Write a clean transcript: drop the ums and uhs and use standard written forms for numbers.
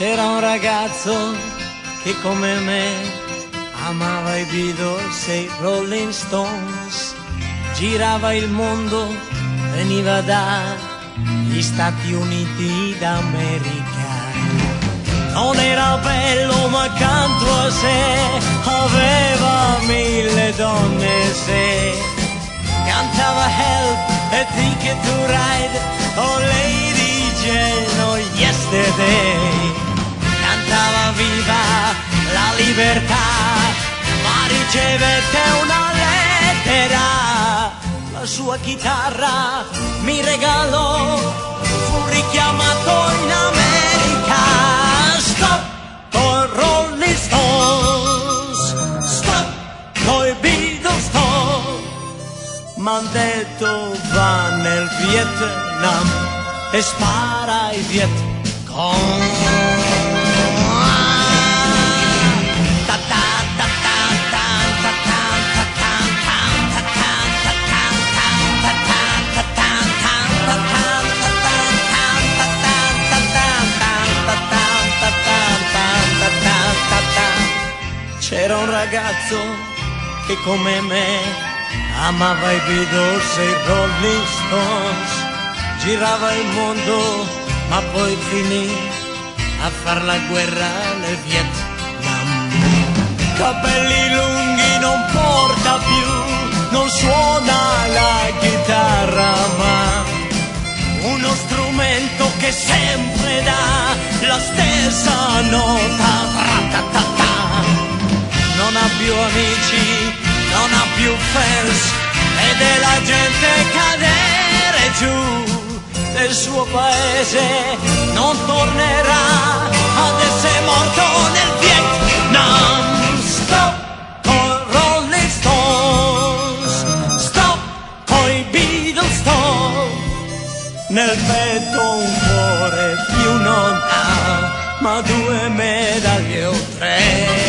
C'era un ragazzo che come me amava i Beatles e i Rolling Stones, girava il mondo, veniva dagli Stati Uniti d'America. Non era bello ma accanto a sé aveva 1000 donne se cantava Help e Ticket to Ride, oh Lady Jane, oh Yesterday. Cantava viva la libertà, ma ricevette una lettera. La sua chitarra mi regalò, fu richiamato in America. Stop coi Rolling Stones, stop coi Beatles, stop. M'han detto va nel Vietnam e spara ai Vietcong. C'era un ragazzo che come me amava i Beatles e i Rolling Stones, girava il mondo ma poi finì a far la guerra nel Vietnam. Capelli lunghi non porta più, non suona la chitarra ma uno strumento che sempre dà la stessa nota. Non ha più amici, non ha più fans, vede la gente cadere giù. Nel suo paese non tornerà ad essere morto nel Vietnam. Stop con Rolling Stones, stop coi Beatles, stop. Nel petto un cuore più non ha, ma 2 medaglie o 3.